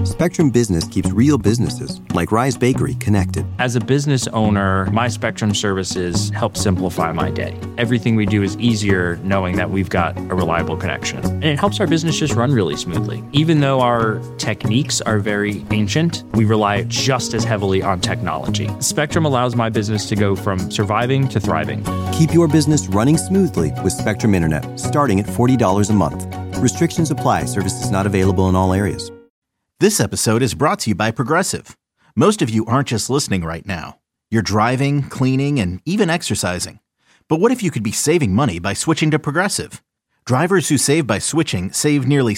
Spectrum Business keeps real businesses, like Rise Bakery, connected. As a business owner, my Spectrum services help simplify my day. Everything we do is easier knowing that we've got a reliable connection. And it helps our business just run really smoothly. Even though our techniques are very ancient, we rely just as heavily on technology. Spectrum allows my business to go from surviving to thriving. Keep your business running smoothly with Spectrum Internet, starting at $40 a month. Restrictions apply. Services not available in all areas. This episode is brought to you by Progressive. Most of you aren't just listening right now. You're driving, cleaning, and even exercising. But what if you could be saving money by switching to Progressive? Drivers who save by switching save nearly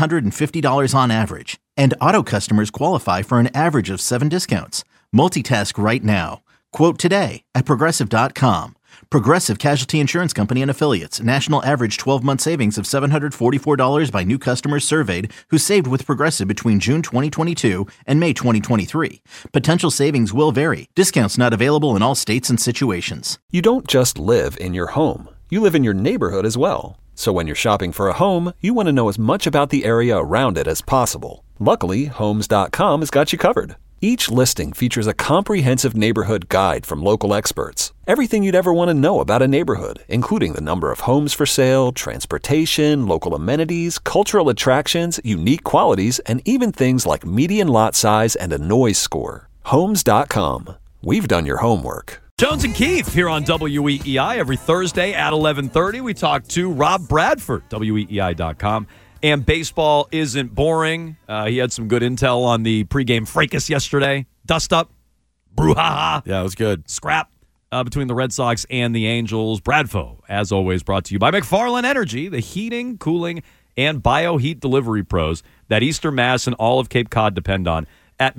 $750 on average. And auto customers qualify for an average of 7 discounts. Multitask right now. Quote today at Progressive.com. Progressive Casualty Insurance Company and Affiliates. National average 12-month savings of $744 by new customers surveyed who saved with Progressive between June 2022 and May 2023. Potential savings will vary. Discounts not available in all states and situations. You don't just live in your home. You live in your neighborhood as well. So when you're shopping for a home, you want to know as much about the area around it as possible. Luckily, Homes.com has got you covered. Each listing features a comprehensive neighborhood guide from local experts. Everything you'd ever want to know about a neighborhood, including the number of homes for sale, transportation, local amenities, cultural attractions, unique qualities, and even things like median lot size and a noise score. Homes.com. We've done your homework. Jones and Keith here on WEEI every Thursday at 11:30. We talk to Rob Bradford, WEEI.com. And baseball isn't boring. He had some good intel on the pregame fracas yesterday. Dust up, brouhaha. Yeah, it was good. Scrap between the Red Sox and the Angels. Bradfo, as always, brought to you by McFarland Energy, the heating, cooling, and bioheat delivery pros that Eastern Mass and all of Cape Cod depend on at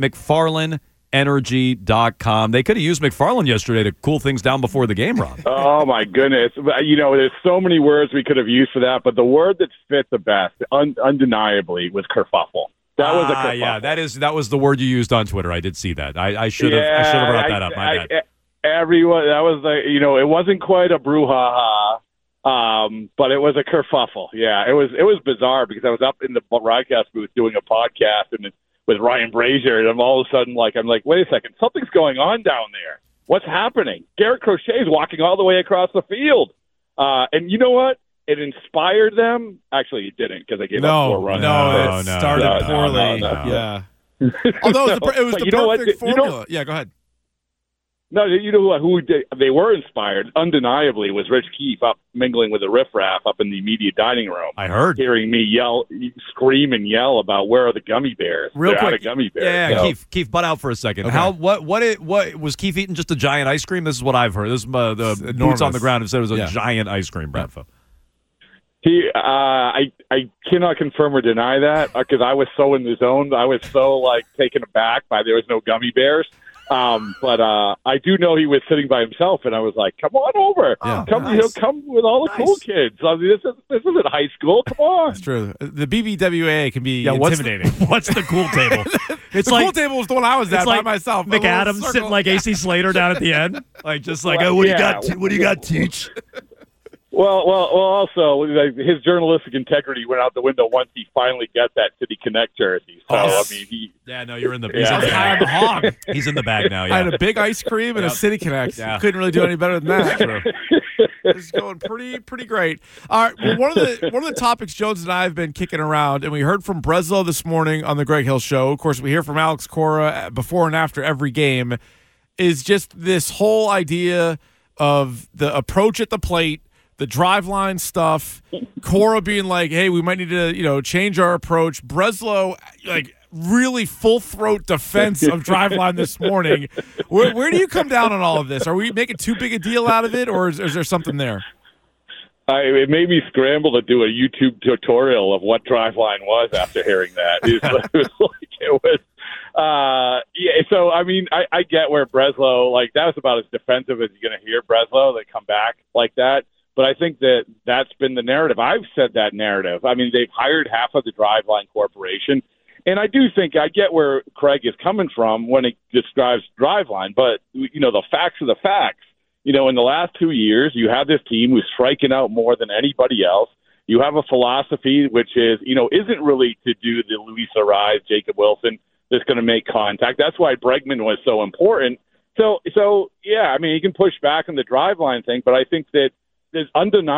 McFarlandEnergy.com. They could have used McFarland yesterday to cool things down before the game, Rob. Oh, my goodness. You know, there's so many words we could have used for that, but the word that fit the best, undeniably, was kerfuffle. That was a kerfuffle. Yeah, that was the word you used on Twitter. I did see that. I should have brought that up. My bad. Everyone, that was it wasn't quite a brouhaha, but it was a kerfuffle. Yeah, it was bizarre because I was up in the broadcast booth doing a podcast with Ryan Brazier, and all of a sudden, I'm like, wait a second, something's going on down there. What's happening? Garrett Crochet's walking all the way across the field. And you know what? It inspired them. Actually, it didn't because they gave up 4 runs. No, it started poorly. No. Yeah. Although it was the perfect formula. Yeah, go ahead. No, you know who they were inspired, undeniably, was Rich Keefe up mingling with the riffraff up in the media dining room. I heard. Hearing me scream and yell about where are the gummy bears. Real They're quick. out of gummy bears. Yeah, Keefe, butt out for a second. Okay. What was Keefe eating just a giant ice cream? This is what I've heard. This is the boots on the ground have said it was a giant ice cream, Bradfo. I cannot confirm or deny that because I was so in the zone. I was so taken aback by there was no gummy bears. But I do know he was sitting by himself, and I was like, "Come on over, come with all the cool kids. I mean, this isn't high school. Come on." It's true. The BBWA can be intimidating. What's the cool table? It's cool table was the one I was at by myself. McAdams sitting like AC Slater down at the end, what do you got? What do you got, Teach? Well. Also, his journalistic integrity went out the window once he finally got that City Connect jersey. So you're in the. He's on the hog. He's in the bag now. Yeah. I had a big ice cream and a City Connect. Yeah. Couldn't really do any better than that. It's going pretty great. All right. Well, one of the topics Jones and I have been kicking around, and we heard from Breslow this morning on the Greg Hill Show. Of course, we hear from Alex Cora before and after every game. Is just this whole idea of the approach at the plate. The driveline stuff, Cora being like, hey, we might need to, change our approach. Breslow, really full-throat defense of driveline this morning. Where do you come down on all of this? Are we making too big a deal out of it, or is there something there? It made me scramble to do a YouTube tutorial of what driveline was after hearing that. So, I mean, I get where Breslow, that was about as defensive as you're going to hear Breslow that come back like that. But I think that's been the narrative. I've said that narrative. I mean, they've hired half of the Driveline Corporation. And I do think I get where Craig is coming from when he describes Driveline. But, the facts are the facts. In the last 2 years, you have this team who's striking out more than anybody else. You have a philosophy which is, isn't really to do the Luis Arraez, Jacob Wilson that's going to make contact. That's why Bregman was so important. So yeah, I mean, you can push back on the driveline thing, but I think that there's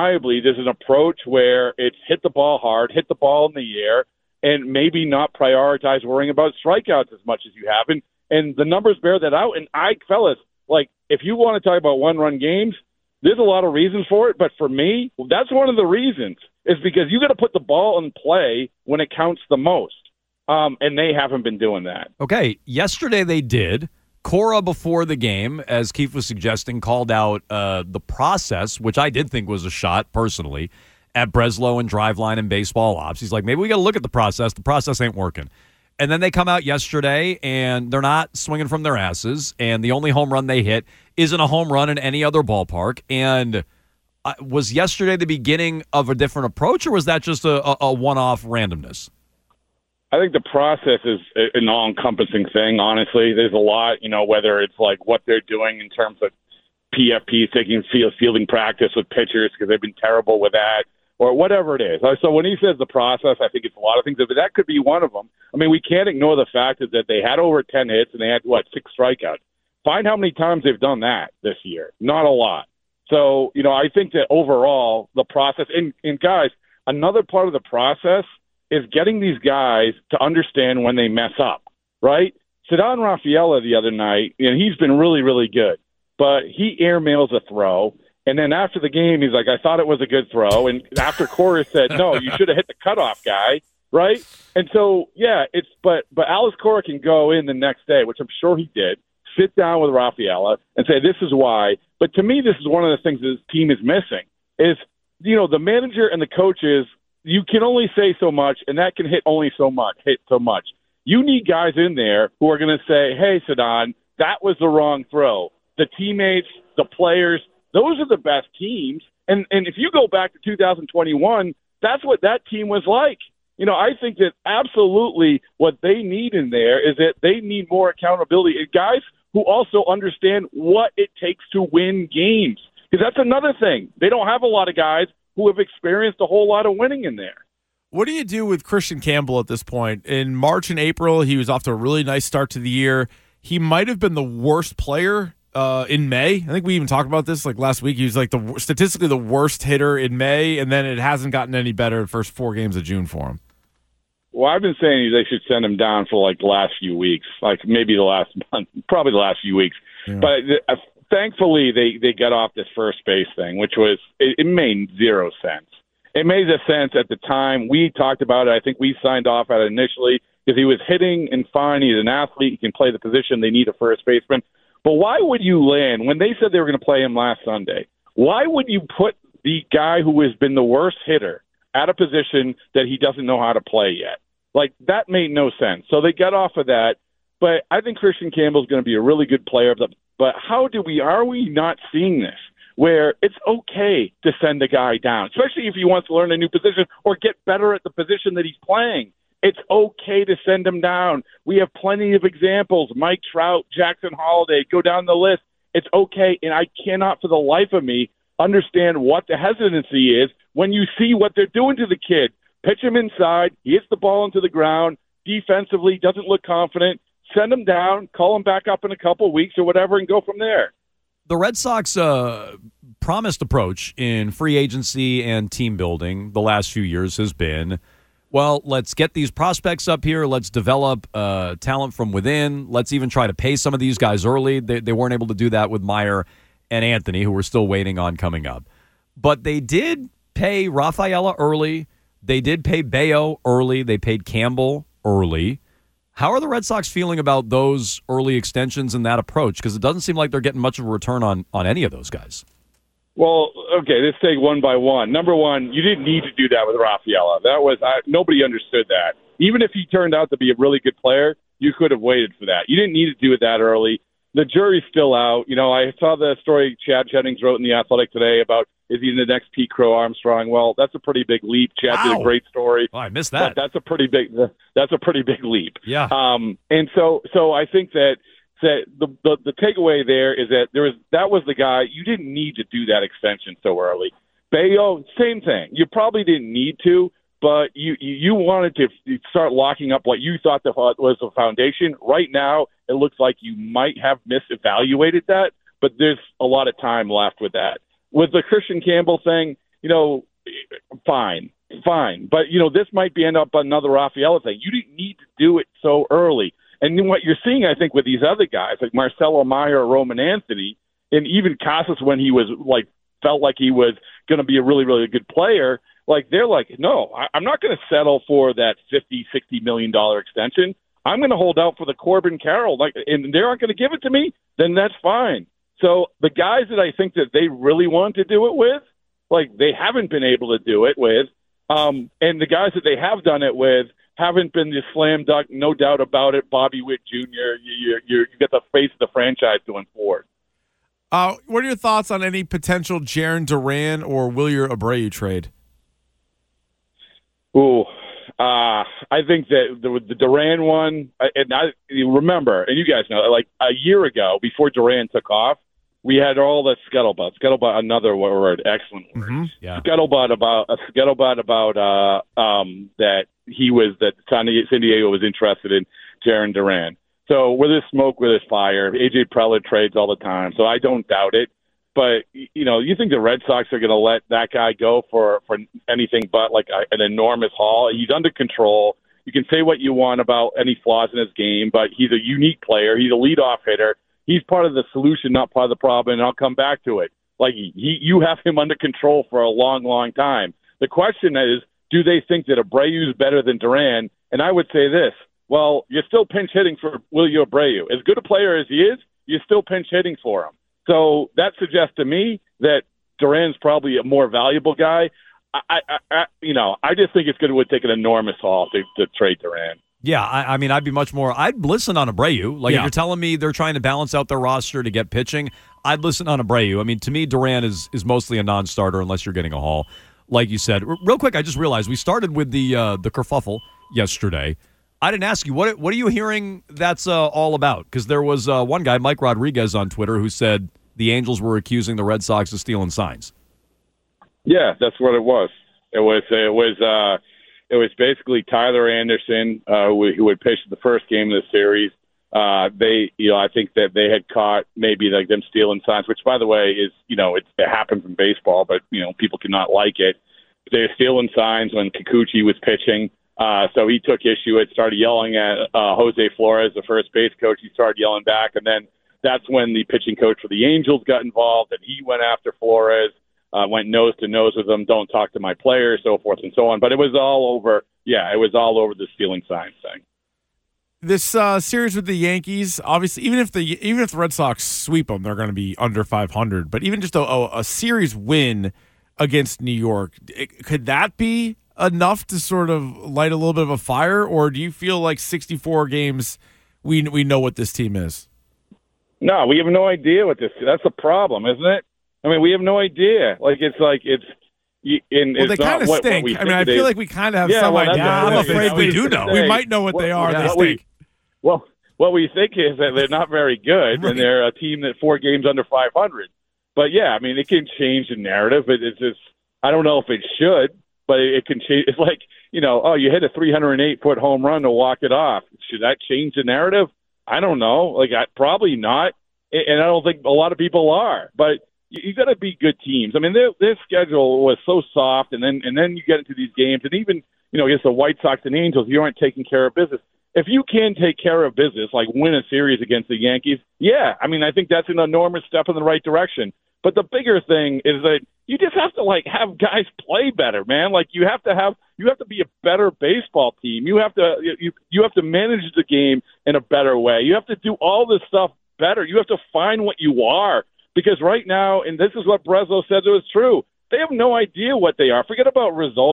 an approach where it's hit the ball hard, hit the ball in the air, and maybe not prioritize worrying about strikeouts as much as you have. And the numbers bear that out. And fellas, if you want to talk about one-run games, there's a lot of reasons for it. But for me, that's one of the reasons, is because you got to put the ball in play when it counts the most. And they haven't been doing that. Okay, yesterday they did. Cora, before the game, as Keith was suggesting, called out the process, which I did think was a shot, personally, at Breslow and Driveline and baseball ops. He's like, maybe we got to look at the process. The process ain't working. And then they come out yesterday, and they're not swinging from their asses, and the only home run they hit isn't a home run in any other ballpark. And was yesterday the beginning of a different approach, or was that just a one-off randomness? I think the process is an all-encompassing thing, honestly. There's a lot, whether it's what they're doing in terms of PFP, taking fielding practice with pitchers because they've been terrible with that, or whatever it is. So when he says the process, I think it's a lot of things, but that could be one of them. I mean, we can't ignore the fact that they had over 10 hits and they had, 6 strikeouts. Find how many times they've done that this year. Not a lot. So, I think that overall the process, and guys, another part of the process is getting these guys to understand when they mess up, right? Ceddanne Rafaela the other night, he's been really, really good, but he airmails a throw, and then after the game, he's like, I thought it was a good throw, and after Cora said, no, you should have hit the cutoff guy, right? And so, yeah, but Alex Cora can go in the next day, which I'm sure he did, sit down with Rafaela and say, this is why. But to me, this is one of the things this team is missing, is, the manager and the coaches, you can only say so much, and that can hit so much. You need guys in there who are going to say, hey, Ceddanne, that was the wrong throw. The teammates, the players, those are the best teams. And if you go back to 2021, that's what that team was like. I think that absolutely what they need in there is that they need more accountability. And guys who also understand what it takes to win games. Because that's another thing. They don't have a lot of guys who have experienced a whole lot of winning in there. What do you do with Christian Campbell at this point? In March and April, he was off to a really nice start to the year. He might have been the worst player in May. I think we even talked about this last week. He was statistically the worst hitter in May, and then it hasn't gotten any better the first 4 games of June for him. Well, I've been saying they should send him down for the last few weeks, maybe the last month, probably the last few weeks. Yeah. But thankfully, they got off this first base thing, which was it made zero sense. It made sense at the time. We talked about it. I think we signed off at it initially because he was hitting and fine. He's an athlete. He can play the position. They need a first baseman. But why would you land, when they said they were going to play him last Sunday, why would you put the guy who has been the worst hitter at a position that he doesn't know how to play yet? That made no sense. So they got off of that. But I think Christian Campbell is going to be a really good player. But are we not seeing this, where it's okay to send a guy down, especially if he wants to learn a new position or get better at the position that he's playing? It's okay to send him down. We have plenty of examples. Mike Trout, Jackson Holliday, go down the list. It's okay, and I cannot for the life of me understand what the hesitancy is when you see what they're doing to the kid. Pitch him inside, he hits the ball into the ground, defensively doesn't look confident, send him down, call him back up in a couple weeks or whatever, and go from there. The Red Sox promised approach in free agency and team building the last few years has been, well, let's get these prospects up here. Let's develop talent from within. Let's even try to pay some of these guys early. They weren't able to do that with Meyer and Anthony, who we're still waiting on coming up. But they did pay Rafaela early. They did pay Bayo early. They paid Campbell early. How are the Red Sox feeling about those early extensions and that approach? Because it doesn't seem like they're getting much of a return on any of those guys. Well, okay, let's take one by one. Number one, you didn't need to do that with Rafaela. Nobody understood that. Even if he turned out to be a really good player, you could have waited for that. You didn't need to do it that early. The jury's still out. I saw the story Chad Jennings wrote in The Athletic today about, is he the next Pete Crow Armstrong? Well, that's a pretty big leap. Chad did a great story. Oh, I missed that. But that's a pretty big leap. Yeah. And so I think that the takeaway there is that that was the guy. You didn't need to do that extension so early. Bello, same thing. You probably didn't need to, but you wanted to start locking up what you thought was the foundation. Right now, it looks like you might have misevaluated that, but there's a lot of time left with that. With the Christian Campbell thing, fine. But, this might end up another Rafaela thing. You didn't need to do it so early. And then what you're seeing, I think, with these other guys, like Marcelo Meyer or Roman Anthony, and even Casas when he was felt like he was going to be a really, really good player, they're like, no, I'm not going to settle for that $50-60 million extension. I'm going to hold out for the Corbin Carroll, and they aren't going to give it to me, then that's fine. So the guys that I think that they really want to do it with, they haven't been able to do it with, and the guys that they have done it with haven't been the slam dunk, no doubt about it, Bobby Witt Jr., you get the face of the franchise going forward. What are your thoughts on any potential Jarren Duran or Wilyer Abreu trade? Ooh, I think that the Duran one, you remember, and you guys know, a year ago, before Duran took off, we had all the scuttlebutt, another word, excellent word. Mm-hmm. Yeah. Scuttlebutt about that San Diego was interested in Jarren Duran. So where there's smoke, where there's fire. AJ Preller trades all the time, so I don't doubt it. But, you think the Red Sox are going to let that guy go for anything but an enormous haul? He's under control. You can say what you want about any flaws in his game, but he's a unique player. He's a leadoff hitter. He's part of the solution, not part of the problem, and I'll come back to it. You have him under control for a long, long time. The question is, do they think that Abreu is better than Duran? And I would say this. Well, you're still pinch hitting for Wilyer Abreu. As good a player as he is, you're still pinch hitting for him. So that suggests to me that Duran's probably a more valuable guy. I just think it's going to take an enormous haul to trade Duran. Yeah, I'd be much more. I'd listen on Abreu. If you're telling me they're trying to balance out their roster to get pitching, I'd listen on Abreu. To me, Duran is mostly a non-starter unless you're getting a haul, like you said. Real quick, I just realized we started with the kerfuffle yesterday. I didn't ask you, what are you hearing that's all about? Because there was one guy, Mike Rodriguez, on Twitter who said the Angels were accusing the Red Sox of stealing signs. Yeah, that's what it was. It was basically Tyler Anderson who had pitched the first game of the series. I think that they had caught maybe them stealing signs, which, by the way, is it happens in baseball, but people cannot like it. They were stealing signs when Kikuchi was pitching. So he took issue. It started yelling at Jose Flores, the first base coach. He started yelling back, and then that's when the pitching coach for the Angels got involved, and he went after Flores, went nose to nose with him. Don't talk to my players, so forth and so on. But it was all over. Yeah, it was all over the stealing signs thing. This series with the Yankees, obviously, even if the Red Sox sweep them, they're going to be under 500. But even just a series win against New York, could that be enough to sort of light a little bit of a fire, or do you feel like 64 games, we know what this team is? No, we have no idea what this. That's the problem, isn't it? We have no idea. They kind of stink. I feel like we kind of have some idea. I'm afraid we do know. We might know what they are. They stink. What we think is that they're not very good, and they're a team that 4 games under 500. But yeah, it can change the narrative. It's just, I don't know if it should. But it can change. It's you hit a 308-foot home run to walk it off. Should that change the narrative? I don't know. Probably not. And I don't think a lot of people are. But you got to be good teams. Their schedule was so soft, and then you get into these games, and even against the White Sox and Angels, you aren't taking care of business. If you can take care of business, win a series against the Yankees, yeah, I think that's an enormous step in the right direction. But the bigger thing is that you just have to have guys play better, man. You have to be a better baseball team. You have to manage the game in a better way. You have to do all this stuff better. You have to find what you are, because right now, and this is what Breslow said was true, they have no idea what they are. Forget about results.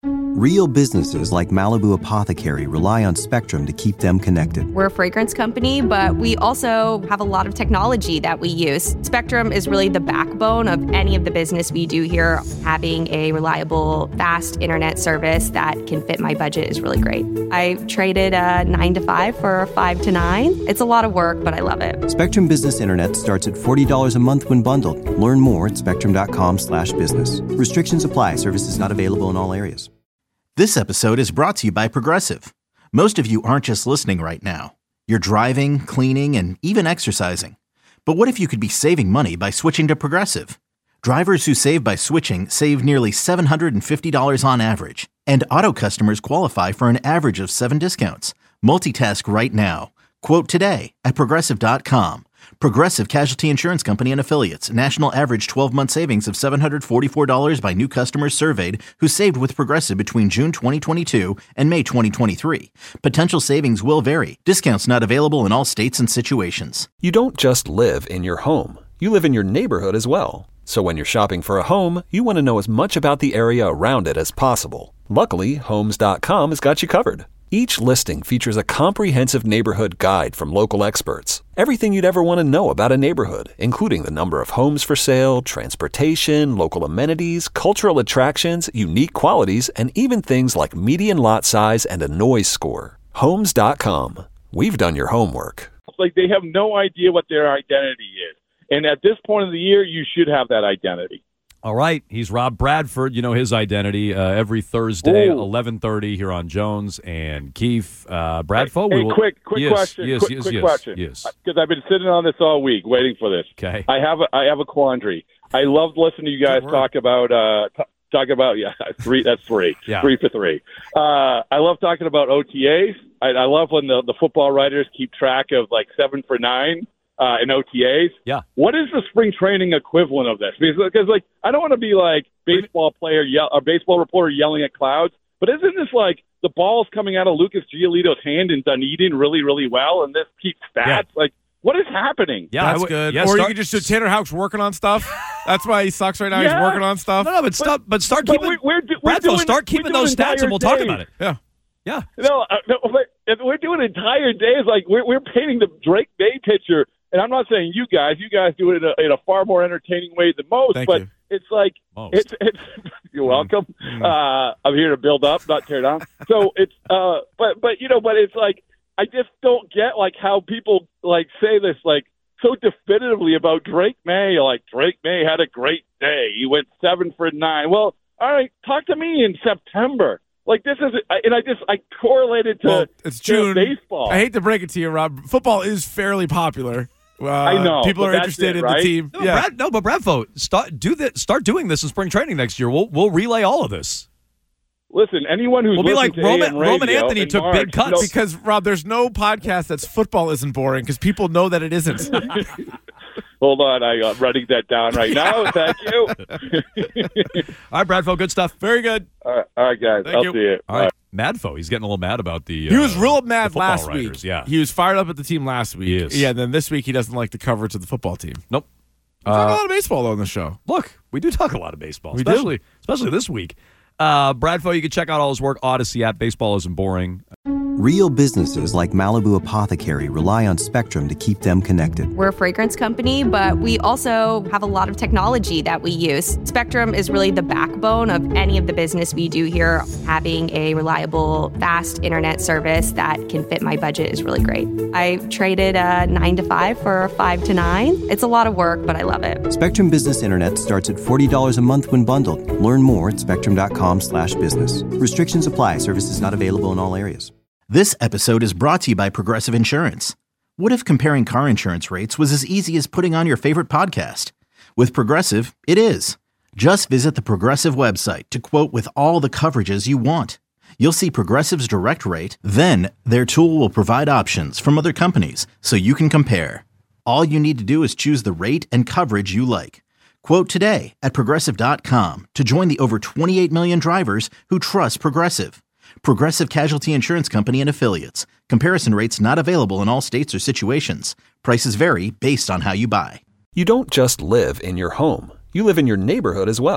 Real businesses like Malibu Apothecary rely on Spectrum to keep them connected. We're a fragrance company, but we also have a lot of technology that we use. Spectrum is really the backbone of any of the business we do here. Having a reliable, fast internet service that can fit my budget is really great. I traded a 9 to 5 for a 5 to 9. It's a lot of work, but I love it. Spectrum Business Internet starts at $40 a month when bundled. Learn more at spectrum.com/business. Restrictions apply. Services not available in all areas. This episode is brought to you by Progressive. Most of you aren't just listening right now. You're driving, cleaning, and even exercising. But what if you could be saving money by switching to Progressive? Drivers who save by switching save nearly $750 on average. And auto customers qualify for an average of 7 discounts. Multitask right now. Quote today at Progressive.com. Progressive Casualty Insurance Company and Affiliates. National average 12-month savings of $744 by new customers surveyed who saved with Progressive between June 2022 and May 2023. Potential savings will vary. Discounts not available in all states and situations. You don't just live in your home. You live in your neighborhood as well. So when you're shopping for a home, you want to know as much about the area around it as possible. Luckily, Homes.com has got you covered. Each listing features a comprehensive neighborhood guide from local experts. Everything you'd ever want to know about a neighborhood, including the number of homes for sale, transportation, local amenities, cultural attractions, unique qualities, and even things like median lot size and a noise score. Homes.com. We've done your homework. Like, they have no idea what their identity is. And at this point of the year, you should have that identity. All right. He's Rob Bradford. You know his identity. Every Thursday, 11:30 here on Jones and Keefe. Bradford. Hey, quick question. Yes, quick question. Yes. Because I've been sitting on this all week waiting for this. Okay. I have a quandary. I loved listening to you guys talk about three. That's three. Yeah. 3 for 3. I love talking about OTAs. I love when the football writers keep track of like 7 for 9. In OTAs. Yeah. What is the spring training equivalent of this? Because like, I don't want to be like baseball player or baseball reporter yelling at clouds, but isn't this like the ball's coming out of Lucas Giolito's hand in Dunedin really, really well, and this keeps stats? Yeah. Like, what is happening? Yeah, that's good. Yeah, or you could just do Tanner Houck's working on stuff. That's why he sucks right now. Yeah. He's working on stuff. No, but start keeping. Bradford, start keeping those stats, and we'll talk about it. Yeah. No, but we're doing entire days. Like we're painting the Drake May picture. And I'm not saying you guys do it in a far more entertaining way than most. Thank but you. It's like it's. You're welcome. I'm here to build up, not tear down. So it's but it's like I just don't get like how people like say this like so definitively about Drake May. Like Drake May had a great day. He went 7 for 9. Well, all right, talk to me in September. Like this is, and I correlated to it's June. Baseball. I hate to break it to you, Rob. Football is fairly popular. I know people are interested in the team. No, but Bradford, start doing this in spring training next year. We'll relay all of this. Listen, anyone who's be like to Roman Anthony took March, big cuts because Rob, there's no podcast that's football isn't boring because people know that it isn't. Hold on, I'm writing that down right now. Thank you. All right, Bradford, good stuff. Very good. All right, guys. Thank I'll you. see you. All right. Madfo, he's getting a little mad about the. He was real mad last writers, week. Yeah, he was fired up at the team last week. He is. Yeah, then this week he doesn't like the coverage of the football team. Nope. We talk a lot of baseball though on the show. Look, we do talk a lot of baseball, We especially this week. Bradford, you can check out all his work. Odyssey app. Baseball Isn't Boring. Real businesses like Malibu Apothecary rely on Spectrum to keep them connected. We're a fragrance company, but we also have a lot of technology that we use. Spectrum is really the backbone of any of the business we do here. Having a reliable, fast internet service that can fit my budget is really great. I traded a 9 to 5 for a 5 to 9. It's a lot of work, but I love it. Spectrum Business Internet starts at $40 a month when bundled. Learn more at spectrum.com/business. Restrictions apply. Services not available in all areas. This episode is brought to you by Progressive Insurance. What if comparing car insurance rates was as easy as putting on your favorite podcast? With Progressive, it is. Just visit the Progressive website to quote with all the coverages you want. You'll see Progressive's direct rate, then their tool will provide options from other companies so you can compare. All you need to do is choose the rate and coverage you like. Quote today at Progressive.com to join the over 28 million drivers who trust Progressive. Progressive Casualty Insurance Company and Affiliates. Comparison rates not available in all states or situations. Prices vary based on how you buy. You don't just live in your home. You live in your neighborhood as well.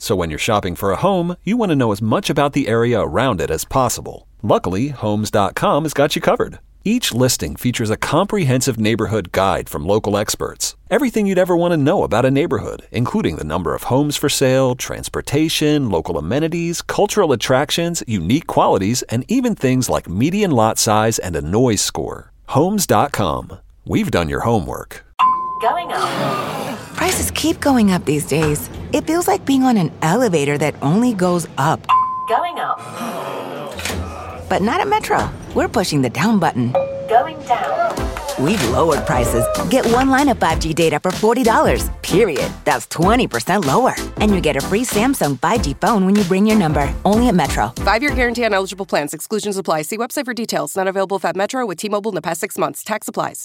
So when you're shopping for a home, you want to know as much about the area around it as possible. Luckily, Homes.com has got you covered. Each listing features a comprehensive neighborhood guide from local experts. Everything you'd ever want to know about a neighborhood, including the number of homes for sale, transportation, local amenities, cultural attractions, unique qualities, and even things like median lot size and a noise score. Homes.com. We've done your homework. Going up. Prices keep going up these days. It feels like being on an elevator that only goes up. Going up. But not at Metro. We're pushing the down button. Going down. We've lowered prices. Get one line of 5G data for $40, period. That's 20% lower. And you get a free Samsung 5G phone when you bring your number. Only at Metro. 5-year guarantee on eligible plans. Exclusions apply. See website for details. Not available at Metro with T-Mobile in the past 6 months. Tax applies.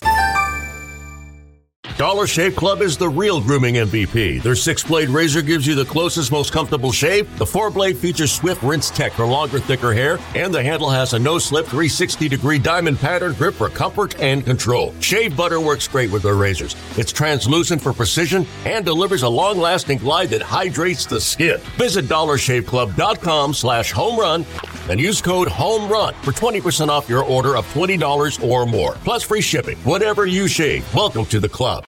Dollar Shave Club is the real grooming MVP. Their 6-blade razor gives you the closest, most comfortable shave. The 4-blade features swift rinse tech for longer, thicker hair. And the handle has a no-slip 360-degree diamond pattern grip for comfort and control. Shave butter works great with their razors. It's translucent for precision and delivers a long-lasting glide that hydrates the skin. Visit DollarShaveClub.com/homerun and use code HOMERUN for 20% off your order of $20 or more. Plus free shipping. Whatever you shave, welcome to the club.